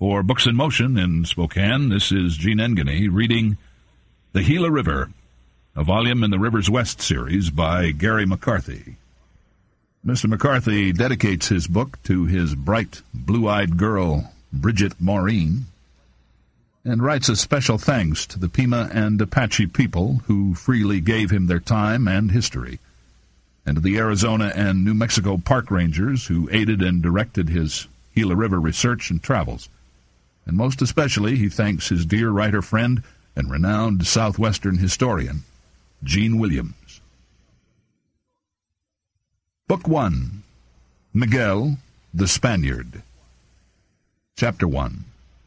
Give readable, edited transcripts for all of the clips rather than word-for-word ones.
For Books in Motion in Spokane, this is Gene Engany reading The Gila River, a volume in the Rivers West series by Gary McCarthy. Mr. McCarthy dedicates his book to his bright, blue-eyed girl, Bridget Maureen, and writes a special thanks to the Pima and Apache people who freely gave him their time and history, and to the Arizona and New Mexico park rangers who aided and directed his Gila River research and travels. And most especially he thanks his dear writer-friend and renowned Southwestern historian, Gene Williams. Book 1, Miguel the Spaniard. Chapter 1.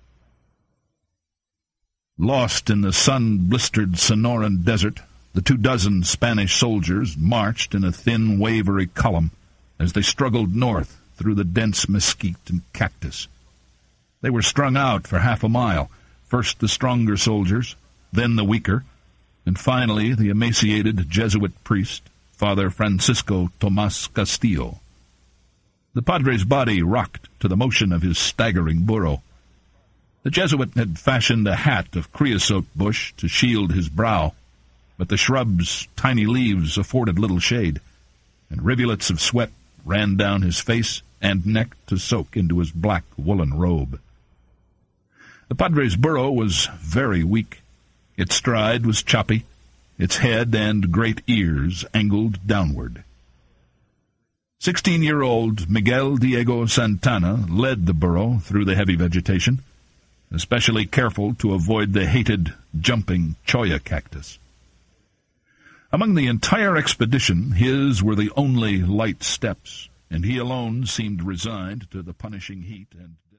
Lost in the sun-blistered Sonoran desert, the 24 Spanish soldiers marched in a thin, wavery column as they struggled north through the dense mesquite and cactus. They were strung out for half a mile, first the stronger soldiers, then the weaker, and finally the emaciated Jesuit priest, Father Francisco Tomas Castillo. The padre's body rocked to the motion of his staggering burro. The Jesuit had fashioned a hat of creosote bush to shield his brow, but the shrub's tiny leaves afforded little shade, and rivulets of sweat ran down his face and neck to soak into his black woolen robe. The padre's burro was very weak. Its stride was choppy, its head and great ears angled downward. 16-year-old Miguel Diego Santana led the burro through the heavy vegetation, especially careful to avoid the hated, jumping cholla cactus. Among the entire expedition, his were the only light steps, and he alone seemed resigned to the punishing heat and